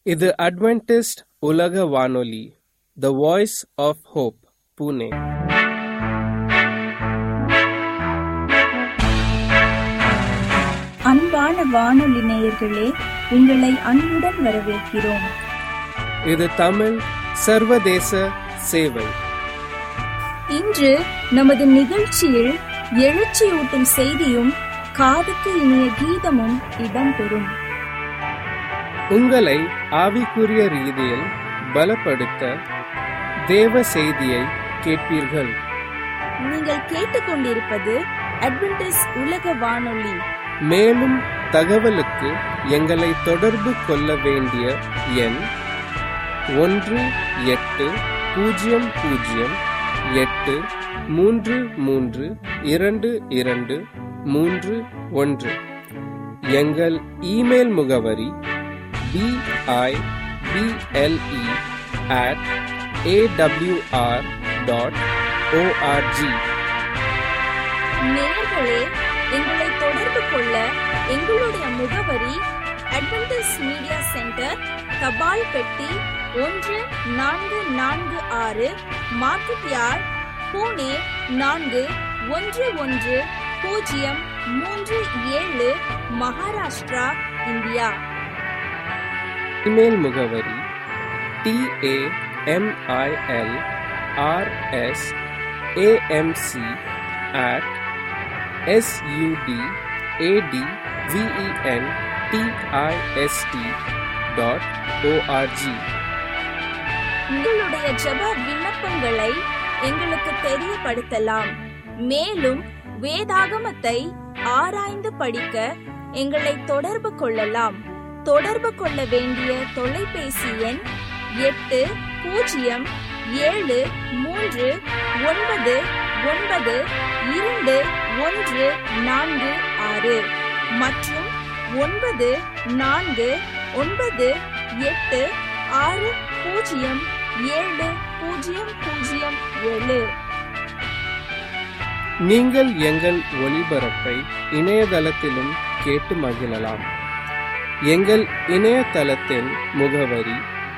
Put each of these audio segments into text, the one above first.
இது அட்வென்டிஸ்ட் உலக வானொலி, the voice of hope, Pune. அன்பான வானொலி நேயர்களே, உங்களை அன்புடன் வரவேற்கிறோம். இது தமிழ் சர்வதேச சேவை. இன்று நமது நிகழ்ச்சியில் எழுச்சியூட்டும் செய்தியும் காதுக்கு இனிய கீதமும் இடம்பெறும். உங்களை ஆவிக்குரிய ரீதியில் பலப்படுத்த தேவ செய்தியை கேட்பீர்கள். நீங்கள் கேட்டுக்கொண்டிருப்பது அட்வென்டிஸ்ட் உலக வானொலி. மேலும் தகவலுக்கு எங்களை தொடர்பு கொள்ள வேண்டிய எண் 1-800-833-2221. எங்கள் இமெயில் முகவரி bible@awr.org. நேயர்களே, எங்களை தொடர்பு கொள்ள எங்களுடைய முகவரி அட்வென்டிஸ்ட் மீடியா சென்டர், தபால் பெட்டி 1446, market yard, Pune 411037, Maharashtra, India. Email முகவரி tamilrsamrsudventist.org. உங்களுடைய ஜெப விண்ணப்பங்களை எங்களுக்கு தெரியப்படுத்தலாம். மேலும் வேதாகமத்தை ஆராய்ந்து படிக்க எங்களை தொடர்பு கொள்ளலாம். தொடர்பு கொள்ள வேண்டிய தொலைபேசி எண் 8070992146 மற்றும் 94986007. நீங்கள் எங்கள் ஒளிபரப்பை இணையதளத்திலும் கேட்டு மகிழலாம். எங்கள் இணையதளத்தின் முகவரி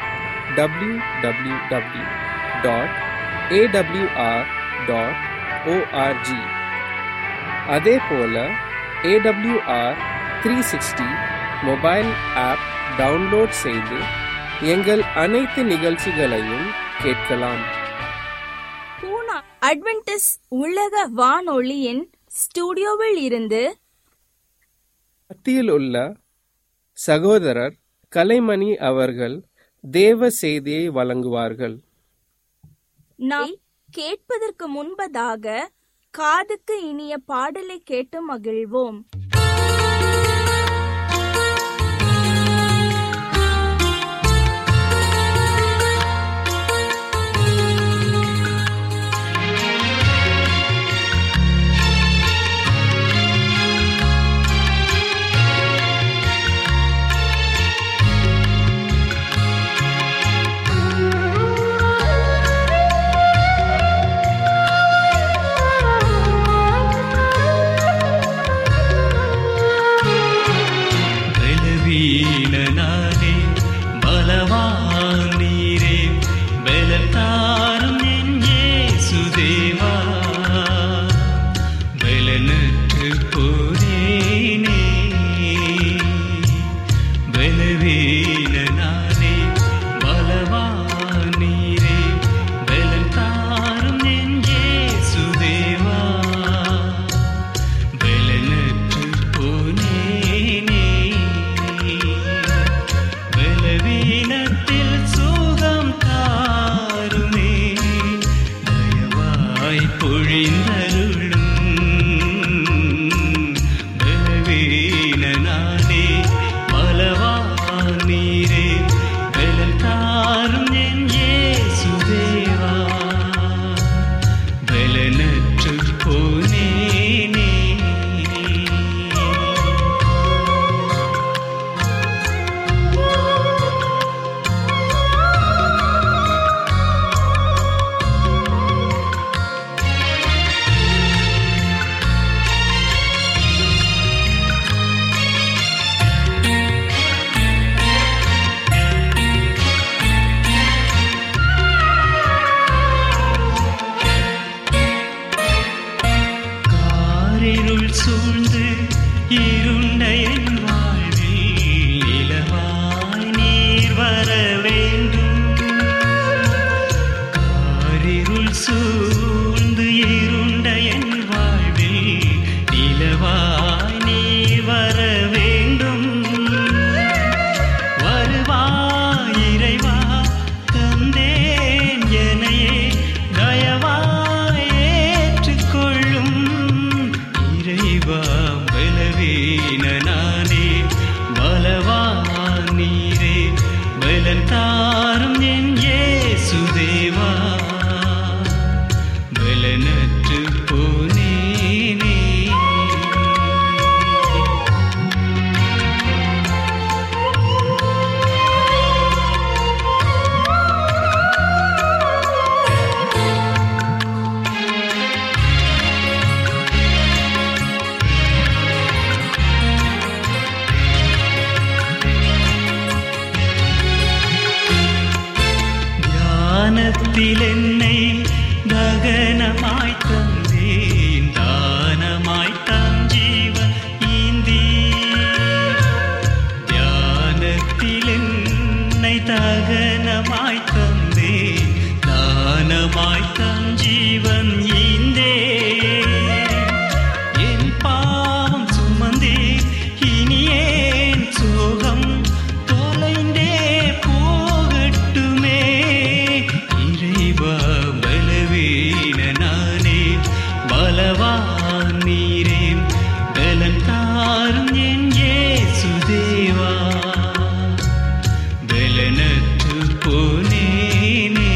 www.awr.org. அதேபோல AWR 360 மொபைல் ஆப் டவுன்லோட் செய்து எங்கள் அனைத்து நிகழ்ச்சிகளையும் கேட்கலாம். பூனா அட்வென்டிஸ்ட் உலக வானொலியின் ஸ்டுடியோவில் இருந்து மத்தியில் உள்ள சகோதரர் கலைமணி அவர்கள் தேவ செய்தியை வழங்குவார்கள். நாம் கேட்பதற்கு முன்பதாக காதுக்கு இனிய பாடலை கேட்டு மகிழ்வோம். வர வேண்டும். காரிருள் சூழ்ந்து இருண்ட என் வாழ்வில் நிலவாய் நீ வர வேண்டும். வருவாய் இறைவா, தந்தேன் எனையே தயவாய் ஏற்றுக்கொள்ளும். இறைவா பலவீன நானே, பலவான் நீரே, பலன் தாரும் என் இயேசுதேவா. பலனற்று போனேனே. ஞானத்தில் என்னை தகனமாய் தந்தேன், தானமாய் தம் ஜீவன் ஈந்தி. ஞானத்தில் என்னை தகனமாய் தந்தேன், தானமாய் தம் ஜீவன் ஈந்தே. என் பாவம் சுமந்தே இனி ஏன் சோகம் தொலைந்தே போகட்டுமே. இறைவா பலவீன நானே, பலவான் நீரே, பலன் தாரும் என் இயேசுதேவா. பலனற்று போனேனே.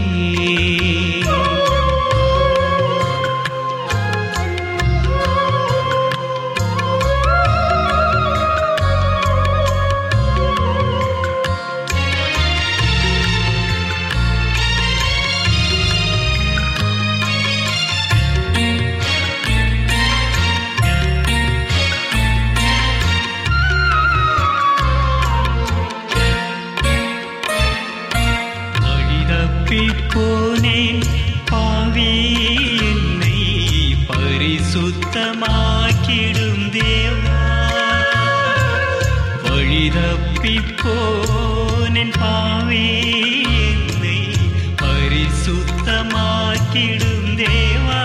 போனேன் பாவி, என்னை பரிசுத்தமாக்கிடும் தேவா. வழி தப்பி போனேன் பாவி, என்னை பரிசுத்தமாக்கிடும் தேவா.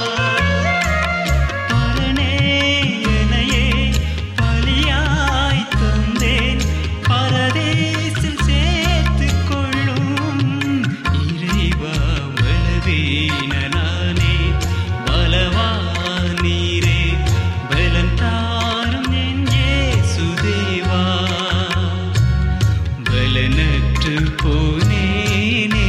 பரனே எனையே பலியாய் தந்தேன், பரதேசில் சேர்த்துக் கொள்ளும். இறைவா பலவீன நானே, பலவான் நீரே, பலன் தாரும் என் இயேசுதேவா. பலனற்று போனேனே.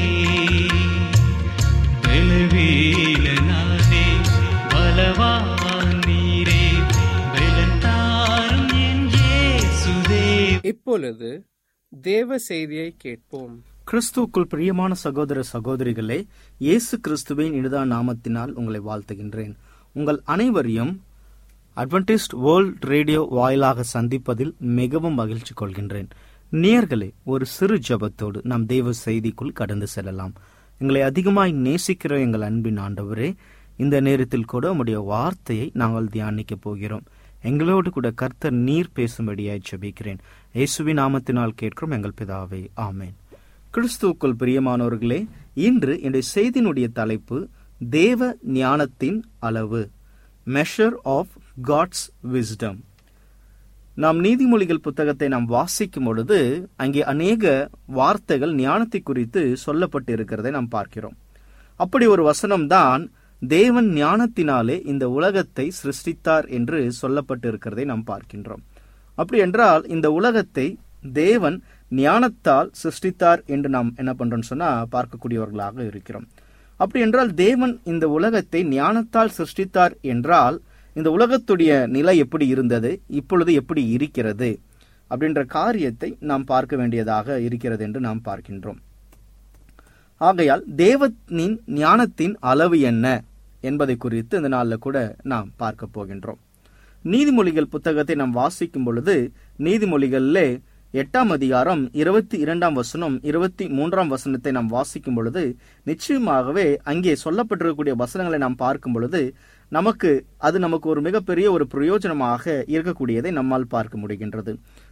பலவீன நானே, பலவான் நீரே, பலன் தாரும் என் இயேசுதேவா. இப்பொழுது தேவ செய்தியை கேட்போம். கிறிஸ்துவுக்குள் பிரியமான சகோதர சகோதரிகளே, இயேசு கிறிஸ்துவின் இனிதான நாமத்தினால் உங்களை வாழ்த்துகின்றேன். உங்கள் அனைவரையும் அட்வென்டிஸ்ட் வேர்ல்ட் ரேடியோ வாயிலாக சந்திப்பதில் மிகவும் மகிழ்ச்சி கொள்கின்றேன். நேயர்களே, ஒரு சிறு ஜெபத்தோடு நாம் தேவ செய்திக்குள் கடந்து செல்லலாம். எங்களை அதிகமாய் நேசிக்கிற எங்கள் அன்பின் ஆண்டவரே, இந்த நேரத்தில் கூட உம்முடைய வார்த்தையை நாங்கள் தியானிக்க போகிறோம். எங்களோடு கூட கர்த்தர் நீர் பேசும்படியாய் ஜெபிக்கிறேன். இயேசுவின் நாமத்தினால் கேட்கிறோம் எங்கள் பிதாவே, ஆமேன். கிறிஸ்துவுக்குள் பிரியமானவர்களே, இன்று என்னுடைய செய்தியினுடைய தலைப்பு தேவ ஞானத்தின் அளவு, மெஷர் ஆஃப் காட்ஸ் விஸ்டம். நாம் நீதிமொழிகள் புத்தகத்தை நாம் வாசிக்கும் பொழுது அங்கே அநேக வார்த்தைகள் ஞானத்தை குறித்து சொல்லப்பட்டு இருக்கிறதை நாம் பார்க்கிறோம். அப்படி ஒரு வசனம்தான் தேவன் ஞானத்தினாலே இந்த உலகத்தை சிருஷ்டித்தார் என்று சொல்லப்பட்டு இருக்கிறதை நாம் பார்க்கின்றோம். அப்படி என்றால் இந்த உலகத்தை தேவன் ஞானத்தால் சிருஷ்டித்தார் என்று நாம் என்ன பண்றோம் சொன்னா பார்க்கக்கூடியவர்களாக இருக்கிறோம். அப்படி என்றால் தேவன் இந்த உலகத்தை ஞானத்தால் சிருஷ்டித்தார் என்றால் இந்த உலகத்துடைய நிலை எப்படி இருந்தது, இப்பொழுது எப்படி இருக்கிறது அப்படின்ற காரியத்தை நாம் பார்க்க வேண்டியதாக இருக்கிறது என்று நாம் பார்க்கின்றோம். ஆகையால் தேவனின் ஞானத்தின் அளவு என்ன என்பதை குறித்து இந்த நாளில் கூட நாம் பார்க்க போகின்றோம். நீதிமொழிகள் புத்தகத்தை நாம் வாசிக்கும் பொழுது நீதிமொழிகளிலே 8ஆம் அதிகாரம் 22ஆம் வசனம் 23ஆம் வசனத்தை நாம் வாசிக்கும் பொழுது நிச்சயமாகவே அங்கே சொல்லப்பட்டிருக்கக்கூடிய வசனங்களை நாம் பார்க்கும் பொழுது நமக்கு ஒரு மிகப்பெரிய ஒரு பிரயோஜனமாக இருக்கக்கூடியதை நம்மால் பார்க்க முடிகின்றது.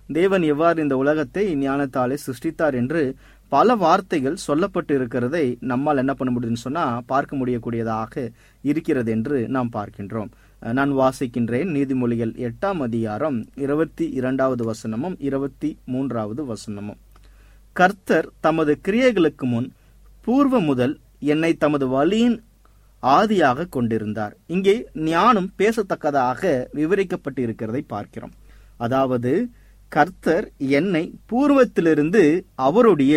தேவன் எவ்வாறு இந்த உலகத்தை ஞானத்தாலே சிருஷ்டித்தார் என்று பல வார்த்தைகள் சொல்லப்பட்டு இருக்கிறதை நம்மால் என்ன பண்ண முடியுதுன்னு சொன்னா பார்க்க முடியக்கூடியதாக இருக்கிறது என்று நாம் பார்க்கின்றோம். நான் வாசிக்கின்றேன். நீதிமொழிகள் 8ஆம் அதிகாரம் 22வது வசனமும் 23வது வசனமும். கர்த்தர் தமது கிரியைகளுக்கு முன் பூர்வ முதல் என்னை தமது வழியின் ஆதியாக கொண்டிருந்தார். இங்கே ஞானம் பேசத்தக்கதாக விவரிக்கப்பட்டு இருக்கிறதை பார்க்கிறோம். அதாவது கர்த்தர் என்னை பூர்வத்திலிருந்து அவருடைய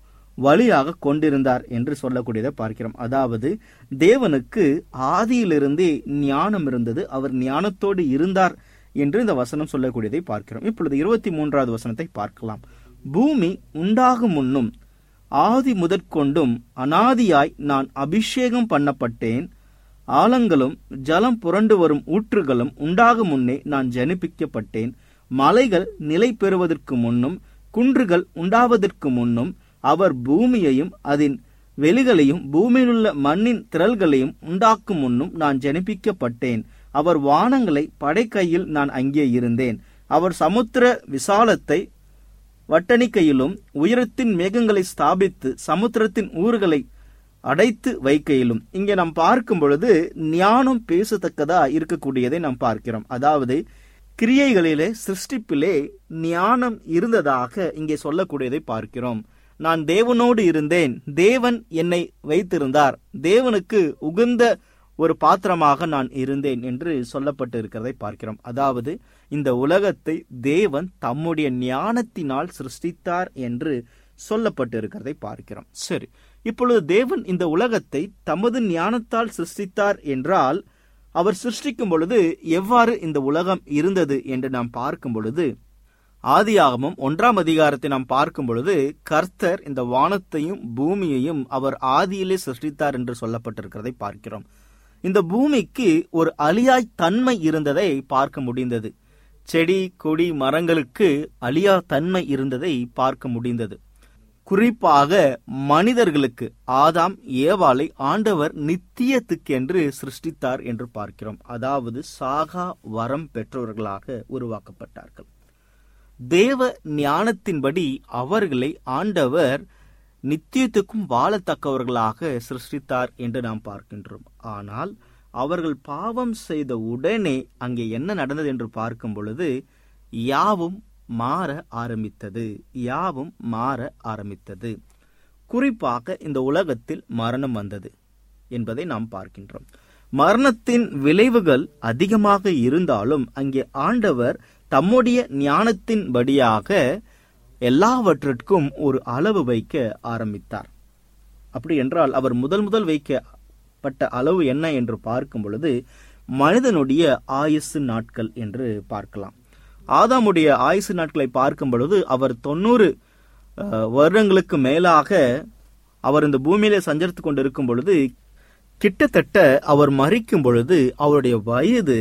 வழியாக கொண்டிருந்தார் என்று சொல்லக்கூடியதை பார்க்கிறோம். அதாவது தேவனுக்கு ஆதியிலிருந்தே ஞானம் இருந்தது, அவர் ஞானத்தோடு இருந்தார் என்று இந்த வசனம் சொல்லக்கூடியதை பார்க்கிறோம். இப்பொழுது 23வது வசனத்தை பார்க்கலாம். பூமி உண்டாகும் முன்னும் ஆதி முதற்கொண்டும் அனாதியாய் நான் அபிஷேகம் பண்ணப்பட்டேன். ஆழங்களும் ஜலம் புரண்டு வரும் ஊற்றுகளும் உண்டாகும் முன்னே நான் ஜனிப்பிக்கப்பட்டேன். மலைகள் நிலை பெறுவதற்கு முன்னும் குன்றுகள் உண்டாவதற்கு முன்னும் அவர் பூமியையும் அதன் வெளிகளையும் பூமியிலுள்ள மண்ணின் திரள்களையும் உண்டாக்கும் முன்னும் நான் ஜனிப்பிக்கப்பட்டேன். அவர் வானங்களை படைக்கையில் நான் அங்கே இருந்தேன். அவர் சமுத்திர விசாலத்தை வட்டணிக்கையிலும் உயரத்தின் மேகங்களை ஸ்தாபித்து சமுத்திரத்தின் ஊர்களை அடைத்து வைக்கையிலும். இங்கே நாம் பார்க்கும் பொழுது ஞானம் பேசத்தக்கதா இருக்கக்கூடியதை நாம் பார்க்கிறோம். அதாவது கிரியைகளிலே சிருஷ்டிப்பிலே ஞானம் இருந்ததாக இங்கே சொல்லக்கூடியதை பார்க்கிறோம். நான் தேவனோடு இருந்தேன், தேவன் என்னை வைத்திருந்தார், தேவனுக்கு உகந்த ஒரு பாத்திரமாக நான் இருந்தேன் என்று சொல்லப்பட்டு இருக்கிறதை பார்க்கிறோம். அதாவது இந்த உலகத்தை தேவன் தம்முடைய ஞானத்தினால் சிருஷ்டித்தார் என்று சொல்லப்பட்டு இருக்கிறதை பார்க்கிறோம். சரி, இப்பொழுது தேவன் இந்த உலகத்தை தமது ஞானத்தால் சிருஷ்டித்தார் என்றால் அவர் சிருஷ்டிக்கும் பொழுது எவ்வாறு இந்த உலகம் இருந்தது என்று நாம் பார்க்கும் பொழுது ஆதியாகமம் 1ஆம் அதிகாரத்தை நாம் பார்க்கும் பொழுது கர்த்தர் இந்த வானத்தையும் பூமியையும் அவர் ஆதியிலே சிருஷ்டித்தார் என்று சொல்லப்பட்டிருக்கிறதை பார்க்கிறோம். இந்த பூமிக்கு ஒரு அழியாய் தன்மை இருந்ததை பார்க்க முடிந்தது. செடி கொடி மரங்களுக்கு அழியா தன்மை இருந்ததை பார்க்க முடிந்தது. குறிப்பாக மனிதர்களுக்கு ஆதாம் ஏவாளை ஆண்டவர் நித்தியத்துக்கென்று சிருஷ்டித்தார் என்று பார்க்கிறோம். அதாவது சாகா வரம் பெற்றவர்களாக உருவாக்கப்பட்டார்கள். தேவ ஞானத்தின்படி அவர்களை ஆண்டவர் நித்தியத்துக்கும் வாழத்தக்கவர்களாக சிருஷ்டித்தார் என்று நாம் பார்க்கின்றோம். ஆனால் அவர்கள் பாவம் செய்த உடனே அங்கே என்ன நடந்தது என்று பார்க்கும் பொழுது யாவும் மாற ஆரம்பித்தது. குறிப்பாக இந்த உலகத்தில் மரணம் வந்தது என்பதை நாம் பார்க்கின்றோம். மரணத்தின் விளைவுகள் அதிகமாக இருந்தாலும் அங்கே ஆண்டவர் தம்முடைய ஞானத்தின்படியாக எல்லாவற்றிற்கும் ஒரு அளவு வைக்க ஆரம்பித்தார். அப்படி என்றால் அவர் முதல் வைக்கப்பட்ட அளவு என்ன என்று பார்க்கும் பொழுது மனிதனுடைய ஆயுசு நாட்கள் என்று பார்க்கலாம். ஆதாமுடைய ஆயுசு நாட்களை பார்க்கும் பொழுது அவர் 90 வருடங்களுக்கு மேலாக அவர் இந்த பூமியிலே சஞ்சரித்துக் கொண்டிருக்கும் பொழுது கிட்டத்தட்ட அவர் மரிக்கும் பொழுது அவருடைய வயது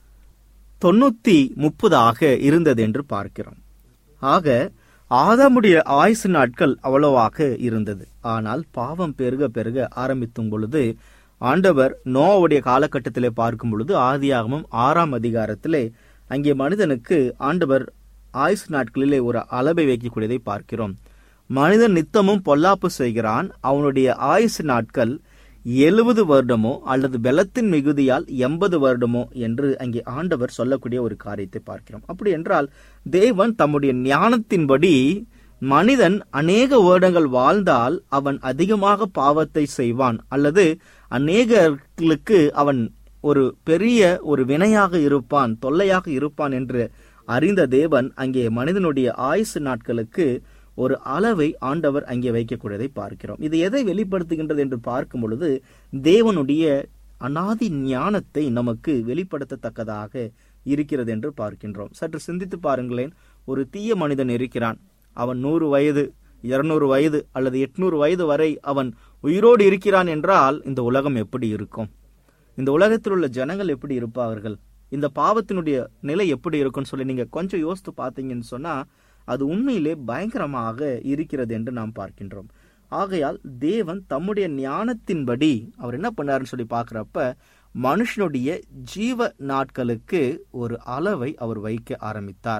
930 இருந்தது என்று பார்க்கிறோம். ஆக ஆதாமுடைய ஆயுசு நாட்கள் அவ்வளவாக இருந்தது. ஆனால் பாவம் பெருக ஆரம்பித்தும் பொழுது ஆண்டவர் நோவாவுடைய காலகட்டத்திலே பார்க்கும் பொழுது ஆதியாகமம் 6ஆம் அதிகாரத்திலே அங்கே மனிதனுக்கு ஆண்டவர் ஆயுசு நாட்களிலே ஒரு அளவை வைக்கக்கூடியதை பார்க்கிறோம். மனிதன் நித்தமும் பொல்லாப்பு செய்கிறான், அவனுடைய ஆயுசு நாட்கள் 70 வருடமோ அல்லது பலத்தின் மிகுதியால் 80 வருடமோ என்று அங்கே ஆண்டவர் சொல்லக்கூடிய ஒரு காரியத்தை பார்க்கிறோம். அப்படி என்றால் தேவன் தம்முடைய ஞானத்தின்படி மனிதன் அநேக வருடங்கள் வாழ்ந்தால் அவன் அதிகமாக பாவத்தை செய்வான் அல்லது அநேகர்களுக்கு அவன் ஒரு பெரிய ஒரு வினையாக இருப்பான், தொல்லையாக இருப்பான் என்று அறிந்த தேவன் அங்கே மனிதனுடைய ஆயுசு நாட்களுக்கு ஒரு அளவை ஆண்டவர் அங்கே வைக்கக்கூடியதை பார்க்கிறோம். இது எதை வெளிப்படுத்துகின்றது என்று பார்க்கும் பொழுது தேவனுடைய அநாதி ஞானத்தை நமக்கு வெளிப்படுத்தத்தக்கதாக இருக்கிறது என்று பார்க்கின்றோம். சற்று சிந்தித்து பாருங்களேன். ஒரு தீய மனிதன் இருக்கிறான், அவன் 100 வயது 200 வயது அல்லது 800 வயது வரை அவன் உயிரோடு இருக்கிறான் என்றால் இந்த உலகம் எப்படி இருக்கும்? இந்த உலகத்தில் உள்ள ஜனங்கள் எப்படி இருப்பார்கள்? இந்த பாவத்தினுடைய நிலை எப்படி இருக்கும்னு சொல்லி நீங்க கொஞ்சம் யோசித்து பார்த்தீங்கன்னு சொன்னா அது உண்மையிலே பயங்கரமாக இருக்கிறது என்று நாம் பார்க்கின்றோம். ஆகையால் தேவன் தம்முடைய ஞானத்தின்படி அவர் என்ன பண்ணாருன்னு சொல்லி பார்க்கிறப்ப மனுஷனுடைய ஜீவ நாட்களுக்கு ஒரு அளவை அவர் வைக்க ஆரம்பித்தார்.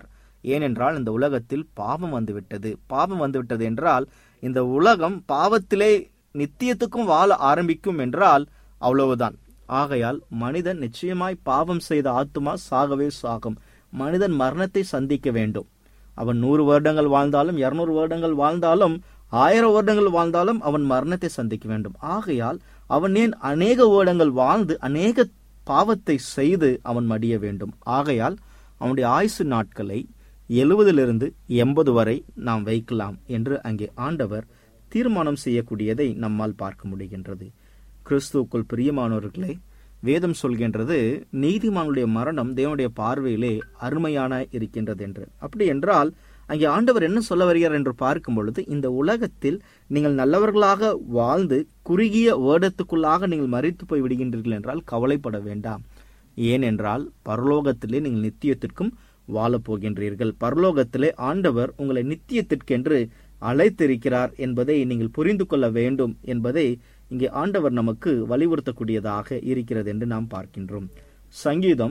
ஏனென்றால் இந்த உலகத்தில் பாவம் வந்துவிட்டது. பாவம் வந்துவிட்டது என்றால் இந்த உலகம் பாவத்திலே நித்தியத்துக்கும் வாழ ஆரம்பிக்கும் என்றால் அவ்வளவுதான். ஆகையால் மனிதன் நிச்சயமாய் பாவம் செய்த ஆத்துமா சாகவே சாகும். மனிதன் மரணத்தை சந்திக்க வேண்டும். அவன் 100 வருடங்கள் வாழ்ந்தாலும் 200 வருடங்கள் வாழ்ந்தாலும் 1000 வருடங்கள் வாழ்ந்தாலும் அவன் மரணத்தை சந்திக்க வேண்டும். ஆகையால் அவன் ஏன் அநேக வருடங்கள் வாழ்ந்து அநேக பாவத்தை செய்து அவன் மடிய வேண்டும். ஆகையால் அவனுடைய ஆயுசு நாட்களை 70 80 வரை நாம் வைக்கலாம் என்று அங்கே ஆண்டவர் தீர்மானம் செய்யக்கூடியதை நம்மால் பார்க்க முடிகின்றது. கிறிஸ்துவுக்குள் பிரியமானவர்களே, வேதம் சொல்கின்றது நீதிமானுடைய மரணம் தேவனுடைய பார்வையிலே அருமையான இருக்கின்றது என்று. அப்படி என்றால் அங்கே ஆண்டவர் என்ன சொல்ல வருகிறார் என்று பார்க்கும் பொழுது, இந்த உலகத்தில் நீங்கள் நல்லவர்களாக வாழ்ந்து குறுகிய வேடத்துக்குள்ளாக நீங்கள் மரித்து போய் விடுகின்றீர்கள் என்றால் கவலைப்பட வேண்டாம். ஏனென்றால் பரலோகத்திலே நீங்கள் நித்தியத்திற்கும் வாழப் போகின்றீர்கள். பரலோகத்திலே ஆண்டவர் உங்களை நித்தியத்திற்கென்று அழைத்திருக்கிறார் என்பதை நீங்கள் புரிந்து கொள்ள வேண்டும் என்பதை இங்கே ஆண்டவர் நமக்கு வலியுறுத்தக்கூடியதாக இருக்கிறது என்று நாம் பார்க்கின்றோம். சங்கீதம்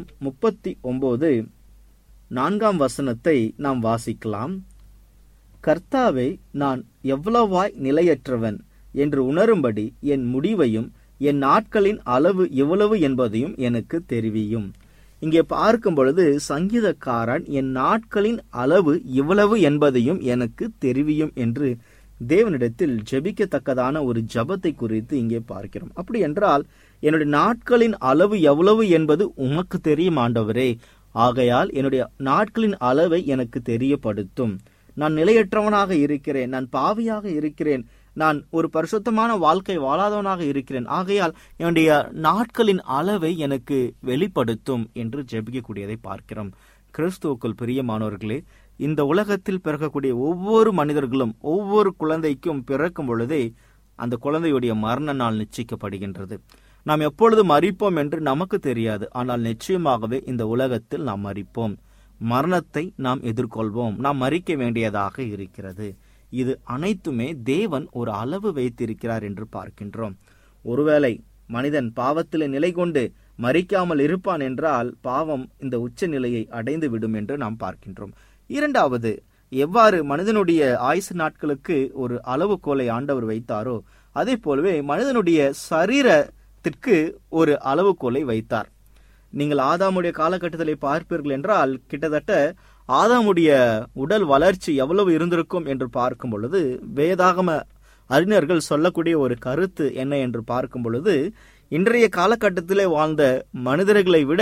39:4 நாம் வாசிக்கலாம். கர்த்தாவே, நான் எவ்வளவாய் நிலையற்றவன் என்று உணரும்படி என் முடிவையும் என் நாட்களின் அளவு எவ்வளவு என்பதையும் எனக்கு தெரிவியும். இங்கே பார்க்கும் பொழுது சங்கீதக்காரன் என் நாட்களின் அளவு இவ்வளவு என்பதையும் எனக்கு தெரிவியும் என்று தேவனிடத்தில் ஜெபிக்கத்தக்கதான ஒரு ஜபத்தை குறித்து இங்கே பார்க்கிறோம். அப்படி என்றால் என்னுடைய நாட்களின் அளவு எவ்வளவு என்பது உமக்கு தெரியும் ஆண்டவரே. ஆகையால் என்னுடைய நாட்களின் அளவை எனக்கு தெரியப்படுத்தும். நான் நிலையற்றவனாக இருக்கிறேன், நான் பாவியாக இருக்கிறேன், நான் ஒரு பரிசுத்தமான வாழ்க்கை வாழாதவனாக இருக்கிறேன். ஆகையால் என்னுடைய நாட்களின் அளவை எனக்கு வெளிப்படுத்தும் என்று ஜெபிக்கக்கூடியதை பார்க்கிறோம். கிறிஸ்துவுக்குள் பிரியமானவர்களே, இந்த உலகத்தில் பிறக்கக்கூடிய ஒவ்வொரு மனிதர்களும் ஒவ்வொரு குழந்தைக்கும் பிறக்கும் பொழுதே அந்த குழந்தையுடைய மரண நாள் நிச்சயிக்கப்படுகின்றது. நாம் எப்பொழுது மரிப்போம் என்று நமக்கு தெரியாது. ஆனால் நிச்சயமாகவே இந்த உலகத்தில் நாம் மரிப்போம். மரணத்தை நாம் எதிர்கொள்வோம். நாம் மரிக்க வேண்டியதாக இருக்கிறது. இது அனைத்துமே தேவன் ஒரு அளவு வைத்திருக்கிறார் என்று பார்க்கின்றோம். ஒருவேளை மனிதன் பாவத்திலே நிலை கொண்டு மரிக்காமல் இருப்பான் என்றால் பாவம் இந்த உச்ச நிலையை அடைந்து விடும் என்று நாம் பார்க்கின்றோம். இரண்டாவது, எவ்வாறு மனிதனுடைய ஆயுசு நாட்களுக்கு ஒரு அளவுகோலை ஆண்டவர் வைத்தாரோ அதே போலவே மனிதனுடைய சரீரத்திற்கு ஒரு அளவுகோலை வைத்தார். நீங்கள் ஆதாமுடைய காலகட்டத்திலே பார்ப்பீர்கள் என்றால் கிட்டத்தட்ட ஆதாமுடைய உடல் வளர்ச்சி எவ்வளவு இருந்திருக்கும் என்று பார்க்கும் பொழுது வேதாகம அறிஞர்கள் சொல்லக்கூடிய ஒரு கருத்து என்ன என்று பார்க்கும் பொழுது, இன்றைய காலகட்டத்திலே வாழ்ந்த மனிதர்களை விட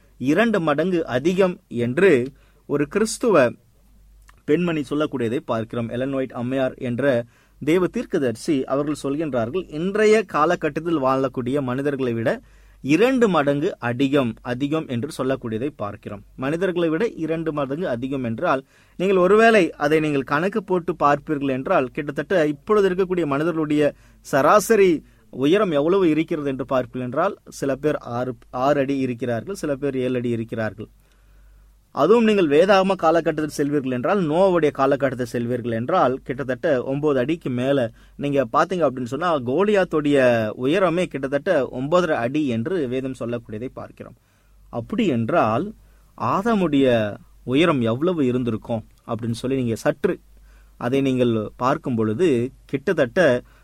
2 மடங்கு அதிகம் என்று ஒரு கிறிஸ்துவ பெண்மணி சொல்லக்கூடியதை பார்க்கிறோம். எலன் ஒயிட் அம்மையார் என்ற தேவ தீர்க்கதரிசி அவர்கள் சொல்கின்றார்கள், இன்றைய காலகட்டத்தில் வாழக்கூடிய மனிதர்களை விட 2 மடங்கு அதிகம் என்று சொல்லக்கூடியதை பார்க்கிறோம். மனிதர்களை விட 2 மடங்கு அதிகம் என்றால் நீங்கள் ஒருவேளை அதை நீங்கள் கணக்கு போட்டு பார்ப்பீர்கள் என்றால் கிட்டத்தட்ட இப்பொழுது இருக்கக்கூடிய மனிதர்களுடைய சராசரி உயரம் எவ்வளவு இருக்கிறது என்று பார்ப்பீர்கள் என்றால் சில பேர் 6 அடி இருக்கிறார்கள், சில பேர் 7 அடி இருக்கிறார்கள். அதுவும் நீங்கள் வேதாகம காலகட்டத்தில் செல்வீர்கள் என்றால், நோவுடைய காலகட்டத்தை செல்வீர்கள் என்றால் கிட்டத்தட்ட 9 அடிக்கு மேல நீங்க பாத்தீங்க அப்படின்னு சொன்னா கோலியாத்துடைய உயரமே கிட்டத்தட்ட 9.5 அடி என்று வேதம் சொல்லக்கூடியதை பார்க்கிறோம். அப்படி என்றால் ஆதாமுடைய உயரம் எவ்வளவு இருந்திருக்கும் அப்படின்னு சொல்லி நீங்க சற்று அதை நீங்கள் பார்க்கும் பொழுது கிட்டத்தட்ட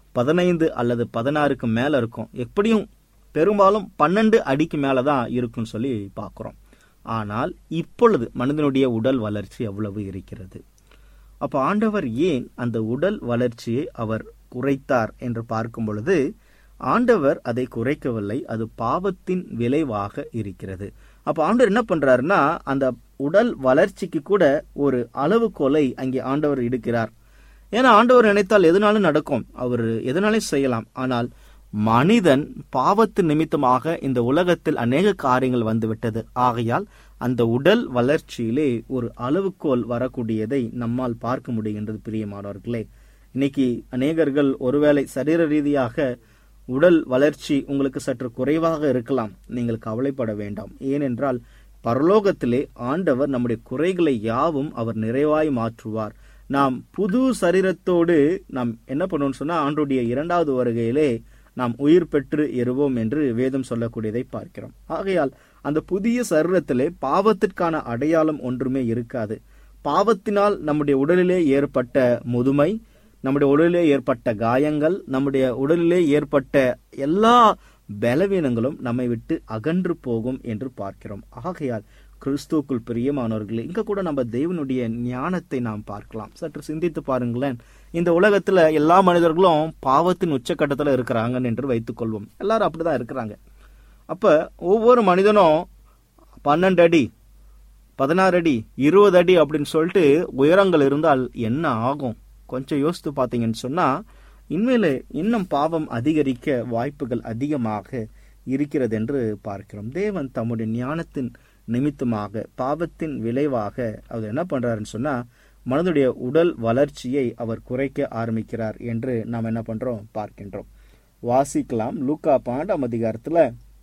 15 அல்லது 16க்கு மேல இருக்கும். எப்படியும் பெரும்பாலும் 12 அடிக்கு மேலதான் இருக்குன்னு சொல்லி பார்க்கிறோம். ஆனால் இப்பொழுது மனிதனுடைய உடல் வளர்ச்சி எவ்வளவு இருக்கிறது? அப்ப ஆண்டவர் ஏன் அந்த உடல் வளர்ச்சியை அவர் குறைத்தார் என்று பார்க்கும் பொழுது ஆண்டவர் அதை குறைக்கவில்லை. அது பாவத்தின் விளைவாக இருக்கிறது. அப்ப ஆண்டவர் என்ன பண்றாருன்னா அந்த உடல் வளர்ச்சிக்கு கூட ஒரு அளவுகோலை அங்கே ஆண்டவர் எடுக்கிறார். ஏன்னா ஆண்டவர் நினைத்தால் எதுனாலும் நடக்கும், அவர் எதனாலும் செய்யலாம். ஆனால் மனிதன் பாவத்து நிமித்தமாக இந்த உலகத்தில் அநேக காரியங்கள் வந்துவிட்டது. ஆகையால் அந்த உடல் வளர்ச்சியிலே ஒரு அளவுகோல் வரக்கூடியதை நம்மால் பார்க்க முடிகின்றது. பிரியமானவர்களே, இன்னைக்கு அநேகர்கள் ஒருவேளை சரீர ரீதியாக உடல் வளர்ச்சி உங்களுக்கு சற்று குறைவாக இருக்கலாம். நீங்கள் கவலைப்பட வேண்டாம். ஏனென்றால் பரலோகத்திலே ஆண்டவர் நம்முடைய குறைகளை யாவும் அவர் நிறைவாய் மாற்றுவார். நாம் புது சரீரத்தோடு நாம் என்ன பண்ணுவோம்னு சொன்னா ஆண்டவருடைய 2வது வருகையிலே நாம் உயிர் பெற்று எறுவோம் என்று வேதம் சொல்லக்கூடியதை பார்க்கிறோம். ஆகையால் அந்த புதிய சரீரத்திலே பாவத்திற்கான அடையாளம் ஒன்றுமே இருக்காது. பாவத்தினால் நம்முடைய உடலிலே ஏற்பட்ட முதுமை, நம்முடைய உடலிலே ஏற்பட்ட காயங்கள், நம்முடைய உடலிலே ஏற்பட்ட எல்லா பலவீனங்களும் நம்மை விட்டு அகன்று போகும் என்று பார்க்கிறோம். ஆகையால் கிறிஸ்துவுக்குள் பிரியமானவர்களே, இங்க கூட நம்ம தேவனுடைய ஞானத்தை நாம் பார்க்கலாம். சற்று சிந்தித்து பாருங்களேன். இந்த உலகத்துல எல்லா மனிதர்களும் பாவத்தின் உச்சக்கட்டத்துல இருக்கிறாங்க என்று வைத்துக் கொள்வோம். எல்லாரும் அப்படிதான் இருக்கிறாங்க. அப்ப ஒவ்வொரு மனிதனும் 12 அடி 16 அடி 20 அடி அப்படின்னு சொல்லிட்டு உயரங்கள் இருந்தால் என்ன ஆகும்? கொஞ்சம் யோசித்து பார்த்தீங்கன்னு சொன்னா இனிமேல இன்னும் பாவம் அதிகரிக்க வாய்ப்புகள் அதிகமாக இருக்கிறது என்று பார்க்கிறோம். தேவன் தம்முடைய ஞானத்தின் நிமித்தமாக பாவத்தின் விளைவாக அவர் என்ன பண்றாருன்னு சொன்னா மனிதனுடைய உடல் வளர்ச்சியை அவர் குறைக்க ஆரம்பிக்கிறார் என்று நாம் என்ன பண்றோம் பார்க்கின்றோம். வாசிக்கலாம். லூக்கா 12ஆம் அதிகாரத்துல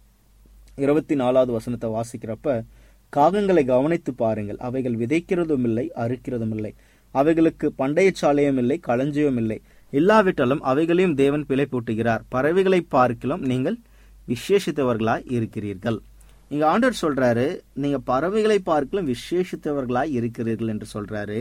24வது வசனத்தை வாசிக்கிறப்ப, காகங்களை கவனித்து பாருங்கள், அவைகள் விதைக்கிறதும் இல்லை, அறுக்கிறதும் இல்லை, அவைகளுக்கு பண்டைய சாலையும் இல்லை, களஞ்சியம் இல்லை, இல்லாவிட்டாலும் அவைகளையும் தேவன் பிழை பூட்டுகிறார். பறவைகளை பார்க்கலாம் நீங்கள் விசேஷித்தவர்களாய் இருக்கிறீர்கள். இங்க ஆண்டவர் சொல்றாரு, நீங்க பறவைகளை பார்க்கலாம் விசேஷித்தவர்களாய் இருக்கிறீர்கள் என்று சொல்றாரு.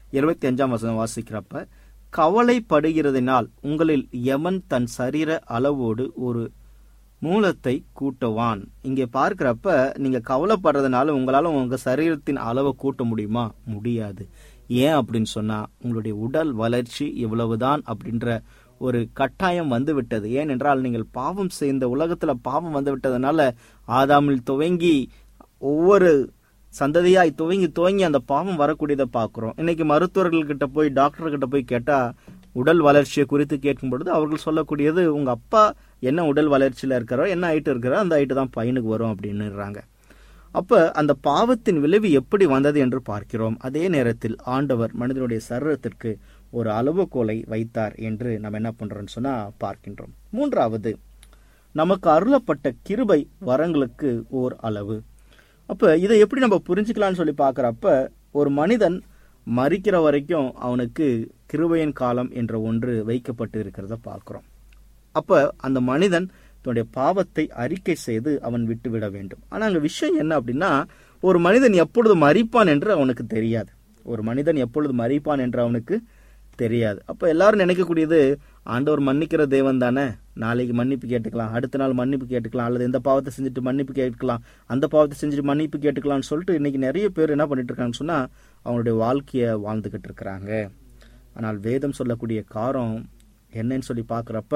25ஆம் வசனம் வாசிக்கிறப்ப, கவலைப்படுகிறதினால் உங்களில் எவன் தன் சரீர அளவோடு ஒரு மூலத்தை கூட்டுவான். இங்கே பார்க்கிறப்ப நீங்க கவலைப்படுறதுனால உங்களால உங்க சரீரத்தின் அளவை கூட்ட முடியுமா? முடியாது. ஏன் அப்படின்னு சொன்னா உங்களுடைய உடல் வளர்ச்சி இவ்வளவுதான் அப்படின்ற ஒரு கட்டாயம் வந்து விட்டது. ஏனென்றால் நீங்கள் பாவம் செய்த உலகத்துல பாவம் வந்து விட்டதுனால ஆதாமில் துவங்கி ஒவ்வொரு சந்ததியாய் துவங்கி அந்த பாவம் வரக்கூடியதை பார்க்கிறோம். இன்னைக்கு மருத்துவர்கள்கிட்ட போய் டாக்டர்கிட்ட போய் கேட்டா உடல் வளர்ச்சியை குறித்து கேட்கும் பொழுது அவர்கள் சொல்லக்கூடியது, உங்க அப்பா என்ன உடல் வளர்ச்சியில இருக்கிறோ, என்ன ஹைட் இருக்கிறோ அந்த ஹைட்டு தான் பையனுக்கு வரும் அப்படின்னுறாங்க. அப்ப அந்த பாவத்தின் விளைவு எப்படி வந்தது என்று பார்க்கிறோம். அதே நேரத்தில் ஆண்டவர் மனிதனுடைய சரீரத்திற்கு ஒரு அளவுகோலை வைத்தார் என்று நம்ம என்ன பண்றோம்னு சொன்னா பார்க்கின்றோம். மூன்றாவது, நமக்கு அருளப்பட்ட கிருபை வரங்களுக்கு ஓர் அளவு. அப்ப இதை எப்படி நம்ம புரிஞ்சுக்கலாம்னு சொல்லி பார்க்கிறப்ப, ஒரு மனிதன் மரிக்கிற வரைக்கும் அவனுக்கு கிருபையின் காலம் என்ற ஒன்று வைக்கப்பட்டு இருக்கிறத பார்க்கிறோம். அப்ப அந்த மனிதன் தன்னுடைய பாவத்தை அறிக்கை செய்து அவன் விட்டுவிட வேண்டும். ஆனா அங்க விஷயம் என்ன அப்படின்னா, ஒரு மனிதன் எப்பொழுது மரிப்பான் என்று அவனுக்கு தெரியாது. ஒரு மனிதன் எப்பொழுது மரிப்பான் என்று அவனுக்கு தெரியாது. அப்ப எல்லாரும் நினைக்கக்கூடியது, ஆண்டவர் மன்னிக்கிற தேவன் தானே, நாளைக்கு மன்னிப்பு கேட்டுக்கலாம், அடுத்த நாள் மன்னிப்பு கேட்டுக்கலாம், அல்லது இந்த பாவத்தை செஞ்சுட்டு மன்னிப்பு கேட்கலாம், அந்த பாவத்தை செஞ்சுட்டு மன்னிப்பு கேட்டுக்கலாம்னு சொல்லிட்டு இன்னைக்கு நிறைய பேர் என்ன பண்ணிட்டு இருக்காங்கன்னு சொன்னா அவனுடைய வாழ்க்கைய வாழ்ந்துகிட்டு இருக்கிறாங்க. ஆனால் வேதம் சொல்லக்கூடிய காரம் என்னன்னு சொல்லி பார்க்கிறப்ப,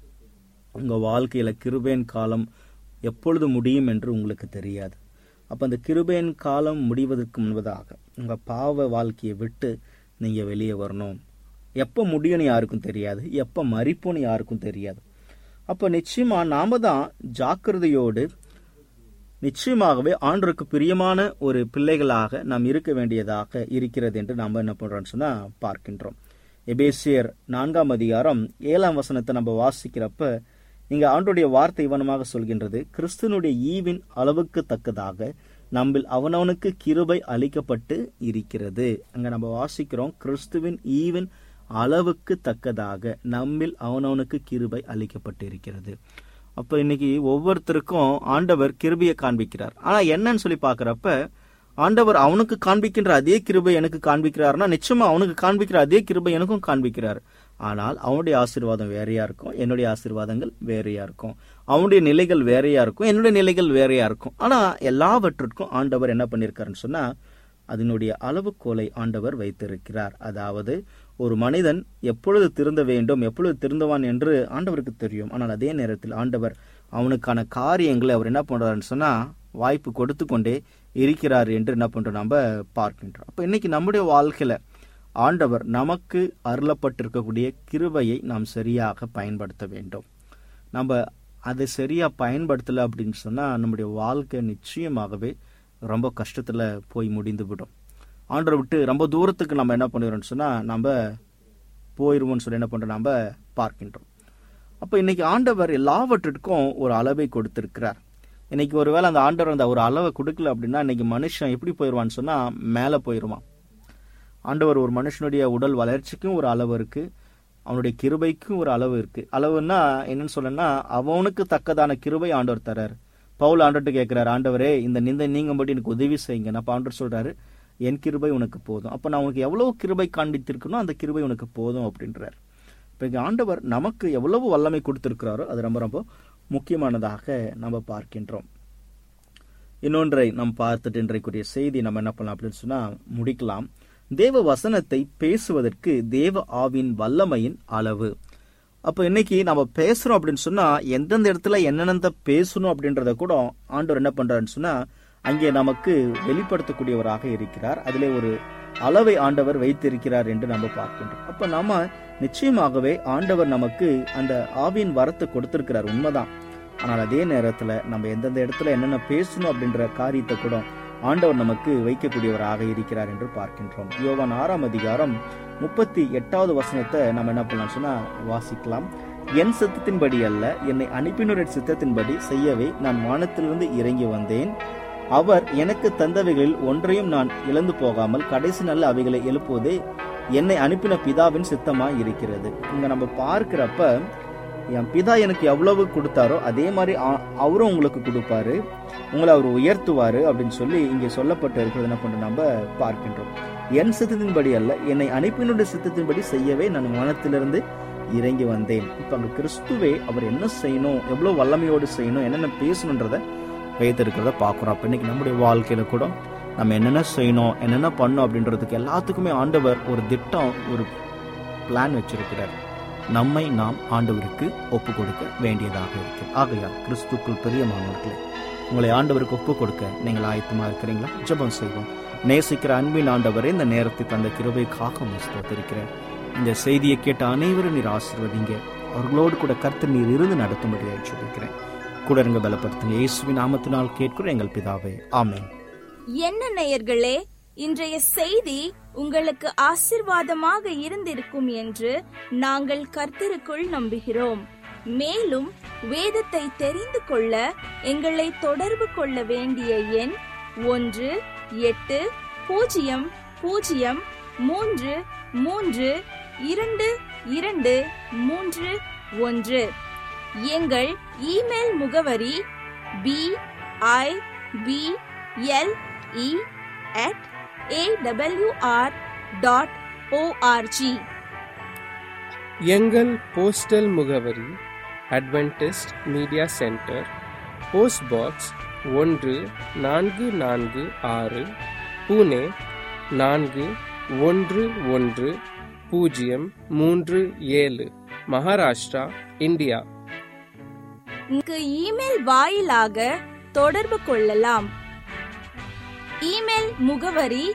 உங்க வாழ்க்கையில கிருபையின் காலம் எப்பொழுது முடியும் என்று உங்களுக்கு தெரியாது. அப்ப அந்த கிருபையின் காலம் முடிவதற்கு முன்பதாக உங்க பாவ வாழ்க்கையை விட்டு நீங்க வெளியே வரணும். எப்ப முடியும்னு யாருக்கும் தெரியாது, எப்ப மரிப்போன்னு யாருக்கும் தெரியாது. அப்ப நிச்சயமா நாம தான் ஜாக்கிரதையோடு நிச்சயமாகவே ஆண்டவருக்கு பிரியமான ஒரு பிள்ளைகளாக நாம் இருக்க வேண்டியதாக இருக்கிறது என்று நாம் என்ன பண்றோம்னு சொன்னா பார்க்கின்றோம். எபேசியர் 4ஆம் அதிகாரம் 7ஆம் வசனத்தை நம்ம வாசிக்கிறப்ப இங்க ஆண்டவருடைய வார்த்தை இவனமாக சொல்கின்றது, கிறிஸ்துவனுடைய ஈவின் அளவுக்கு தக்கதாக நம்மில் அவனவனுக்கு கிருபை அளிக்கப்பட்டு இருக்கிறது. அங்க நம்ம வாசிக்கிறோம், கிறிஸ்துவின் ஈவின் அளவுக்கு தக்கதாக நம்மில் அவனவனுக்கு கிருபை அளிக்கப்பட்டு இருக்கிறது. அப்ப இன்னைக்கு ஒவ்வொருத்தருக்கும் ஆண்டவர் கிருபையை காண்பிக்கிறார். ஆனா என்னன்னு சொல்லி பாக்குறப்ப, ஆண்டவர் அவனுக்கு காண்பிக்கின்ற அதே கிருபை எனக்கு காண்பிக்கிறார்னா நிச்சயமா அவனுக்கு காண்பிக்கிற அதே கிருபை எனக்கும் காண்பிக்கிறார். ஆனால் அவனுடைய ஆசீர்வாதம் வேறையா இருக்கும், என்னுடைய ஆசீர்வாதங்கள் வேறையா இருக்கும், அவனுடைய நிலைகள் வேறையா இருக்கும், என்னுடைய நிலைகள் வேறையா இருக்கும். ஆனா எல்லாவற்றிற்கும் ஆண்டவர் என்ன பண்ணிருக்காருன்னு சொன்னா அதனுடைய அளவுகோலை ஆண்டவர் வைத்திருக்கிறார். அதாவது ஒரு மனிதன் எப்பொழுது திருந்த வேண்டும், எப்பொழுது திருந்துவான் என்று ஆண்டவருக்கு தெரியும். ஆனால் அதே நேரத்தில் ஆண்டவர் அவனுக்கான காரியங்களை அவர் என்ன பண்றாருன்னு சொன்னா வாய்ப்பு கொடுத்து கொண்டே இருக்கிறார் என்று என்ன பண்றோம் நம்ம பார்க்கின்றோம். அப்ப இன்னைக்கு நம்முடைய வாழ்க்கையில ஆண்டவர் நமக்கு அருளப்பட்டிருக்கக்கூடிய கிருபையை நாம் சரியாக பயன்படுத்த வேண்டும். நம்ம அதை சரியா பயன்படுத்தல அப்படின்னு சொன்னா நம்முடைய வாழ்க்கை நிச்சயமாகவே ரொம்ப கஷ்டத்துல போய் முடிந்து விடும். ஆண்டவரை விட்டு ரொம்ப தூரத்துக்கு நம்ம என்ன பண்ணுறோம்னு சொன்னா நம்ம போயிருவோம்னு சொல்லி என்ன பண்றோம் நம்ம பார்க்கின்றோம். அப்ப இன்னைக்கு ஆண்டவர் எல்லாவற்றிற்கும் ஒரு அளவை கொடுத்திருக்கிறார். இன்னைக்கு ஒருவேளை அந்த ஆண்டவர் அந்த ஒரு அளவை கொடுக்கல அப்படின்னா இன்னைக்கு மனுஷன் எப்படி போயிடுவான்னு சொன்னா மேல போயிருவான். ஆண்டவர் ஒரு மனுஷனுடைய உடல் வளர்ச்சிக்கும் ஒரு அளவு இருக்கு, அவனுடைய கிருபைக்கும் ஒரு அளவு இருக்கு. அளவுன்னா என்னன்னு சொல்லனா அவனுக்கு தக்கதான கிருபை ஆண்டவர் தரார். பவுல் ஆண்டவர்கிட்ட கேட்கிறார், ஆண்டவரே இந்த நிந்தை நீங்கும்படி எனக்கு உதவி செய்யுங்க. அப்ப ஆண்டவர் சொல்றாரு, என் கிருபை உனக்கு போதும். அப்போ நான் உனக்கு எவ்வளவு கிருபை காண்பித்திருக்கணும், அந்த கிருபை உனக்கு போதும் அப்படின்றார். இப்போ இங்கே ஆண்டவர் நமக்கு எவ்வளவு வல்லமை கொடுத்திருக்கிறாரோ அது ரொம்ப ரொம்ப முக்கியமானதாக நம்ம பார்க்கின்றோம். இன்னொன்றை நாம் பார்த்துட்டு இன்றைக்குரிய செய்தி நம்ம என்ன பண்ணலாம் அப்படின்னு சொன்னா முடிக்கலாம். தேவ வசனத்தை பேசுவதற்கு தேவ ஆவின் வல்லமையின் அளவு. அப்போ இன்னைக்கு நம்ம பேசுறோம் அப்படின்னு சொன்னா எந்தெந்த இடத்துல என்னென்ன பேசணும் அப்படின்றத கூட ஆண்டவர் என்ன பண்றாருன்னு சொன்னா அங்கே நமக்கு வெளிப்படுத்தக்கூடியவராக இருக்கிறார். அதிலே ஒரு அளவை ஆண்டவர் வைத்திருக்கிறார் என்று நம்ம பார்க்கின்றோம். அப்ப நம்ம நிச்சயமாகவே ஆண்டவர் நமக்கு அந்த ஆவியின் வரத்தை கொடுத்திருக்கிறார், உண்மைதான். ஆனால் அதே நேரத்துல நம்ம எந்தெந்த இடத்துல என்னென்ன பேசணும் அப்படின்ற காரியத்தை கூட ஆண்டவர் நமக்கு வைக்கக்கூடியவராக இருக்கிறார் என்று பார்க்கின்றோம். யோவான் 6ஆம் அதிகாரம் 38வது வசனத்தை நம்ம என்ன பண்ணலாம் சொன்னா வாசிக்கலாம். என் சித்தத்தின்படி அல்ல, என்னை அனுப்பினோரின் சித்தத்தின்படி செய்யவே நான் வானத்திலிருந்து இறங்கி வந்தேன். அவர் எனக்கு தந்தவைகளில் ஒன்றையும் நான் இழந்து போகாமல் கடைசி நாள் அவைகளை எழுப்புவதே என்னை அனுப்பின பிதாவின் சித்தமாய் இருக்கிறது. இங்க நம்ம பார்க்கிறப்ப என் பிதா எனக்கு எவ்வளவு கொடுத்தாரோ அதே மாதிரி அவரும் உங்களுக்கு கொடுப்பாரு, உங்களை அவர் உயர்த்துவாரு அப்படின்னு சொல்லி இங்கே சொல்லப்பட்டு இருக்கிறது என்ன பண்றோம் நம்ம பார்க்கின்றோம். என் சித்தத்தின்படி அல்ல, என்னை அனுப்பினுடைய சித்தத்தின்படி செய்யவே நான் வானத்திலிருந்து இறங்கி வந்தேன். இப்ப அங்க கிறிஸ்துவே அவர் என்ன செய்யணும், எவ்வளவு வல்லமையோடு செய்யணும், என்னென்ன பேசணுன்றத வைத்திருக்கிறத பார்க்குறோம். அப்போ இன்னைக்கு நம்முடைய வாழ்க்கையில கூட நம்ம என்னென்ன செய்யணும், என்னென்ன பண்ணணும் அப்படின்றதுக்கு எல்லாத்துக்குமே ஆண்டவர் ஒரு திட்டம், ஒரு பிளான் வச்சிருக்கிறார். நம்மை நாம் ஆண்டவருக்கு ஒப்பு கொடுக்க வேண்டியதாக இருக்கு. ஆகையால் கிறிஸ்துக்குள் பிரியமானவர்களே, உங்களை ஆண்டவருக்கு ஒப்பு கொடுக்க நீங்கள் ஆயத்தமா இருக்கிறீங்களா? ஜெபம் செய்வோம். நேசிக்கிற அன்பின் ஆண்டவரே, இந்த நேரத்தை தந்த கிருபைக்காக ஸ்தோத்திரிக்கிறேன். இந்த செய்தியை கேட்ட அனைவரும் நீர் ஆசீர்வதிங்க. அவர்களோடு கூட கர்த்தர் நீர் இருந்து நடத்தும்படியாக சொல்லிக்கிறேன். கூட இருங்க, பலப்படுத்துங்க. இயேசுவின் நாமத்தினால் கேட்கிறோம் எங்கள் பிதாவே, ஆமென். என்ன நேயர்களே, இன்றைய செய்தி உங்களுக்கு ஆசீர்வாதமாக இருந்திருக்கும் என்று நாங்கள் கர்த்தருக்குள் நம்புகிறோம். மேலும் வேதத்தை தெரிந்து கொள்ள எங்களை தொடர்பு கொள்ள வேண்டிய எண் 1-800-33-22-31. எங்கள் இமெயில் முகவரி bible@awr.org. எங்கள் போஸ்டல் முகவரி Adventist media centre, post box 1446, Pune 411037, Maharashtra, India. Email வாயிலாக தொடர்பு கொள்ளலாம். இமெயில் முகவரி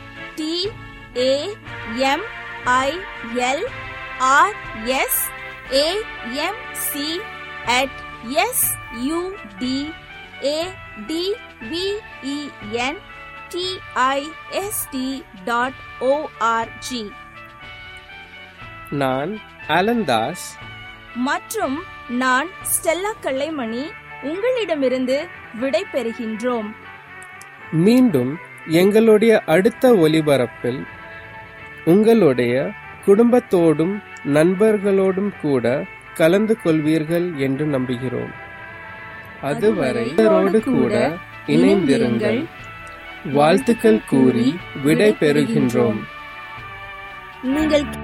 tamilsudbentist.org. நான் அலந்தாஸ் மற்றும் நான் ஸ்டெல்லா கல்லைமணி உங்களிடமிருந்து விடை பெறுகின்றோம். மீண்டும் எங்களுடைய அடுத்த ஒலிபரப்பில் உங்களுடைய குடும்பத்தோடும் நண்பர்களோடும் கூட கலந்து கொள்வீர்கள் என்று நம்புகிறோம். அதுவரை இவரோடு கூட இணைந்திருங்கள். வாழ்த்துக்கள் கூறி விடை பெறுகின்றோம். நீங்கள்